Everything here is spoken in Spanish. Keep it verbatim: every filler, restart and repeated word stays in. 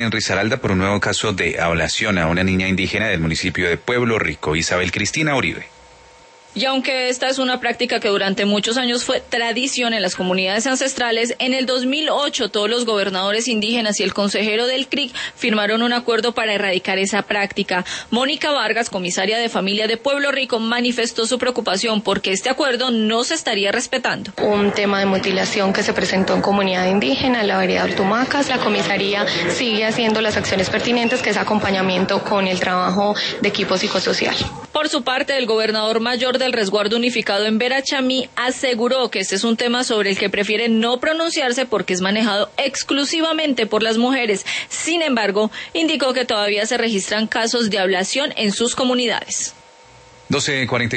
En Risaralda por un nuevo caso de ablación a una niña indígena del municipio de Pueblo Rico. Isabel Cristina Uribe. Y aunque esta es una práctica que durante muchos años fue tradición en las comunidades ancestrales, en el dos mil ocho todos los gobernadores indígenas y el consejero del C R I C firmaron un acuerdo para erradicar esa práctica. Mónica Vargas, comisaria de familia de Pueblo Rico, manifestó su preocupación porque este acuerdo no se estaría respetando. Un tema de mutilación que se presentó en comunidad indígena, en la vereda Altumacas. La comisaría sigue haciendo las acciones pertinentes, que es acompañamiento con el trabajo de equipo psicosocial. Por su parte, el gobernador mayor del resguardo unificado en Verachamí aseguró que este es un tema sobre el que prefiere no pronunciarse porque es manejado exclusivamente por las mujeres. Sin embargo, indicó que todavía se registran casos de ablación en sus comunidades. doce cuarenta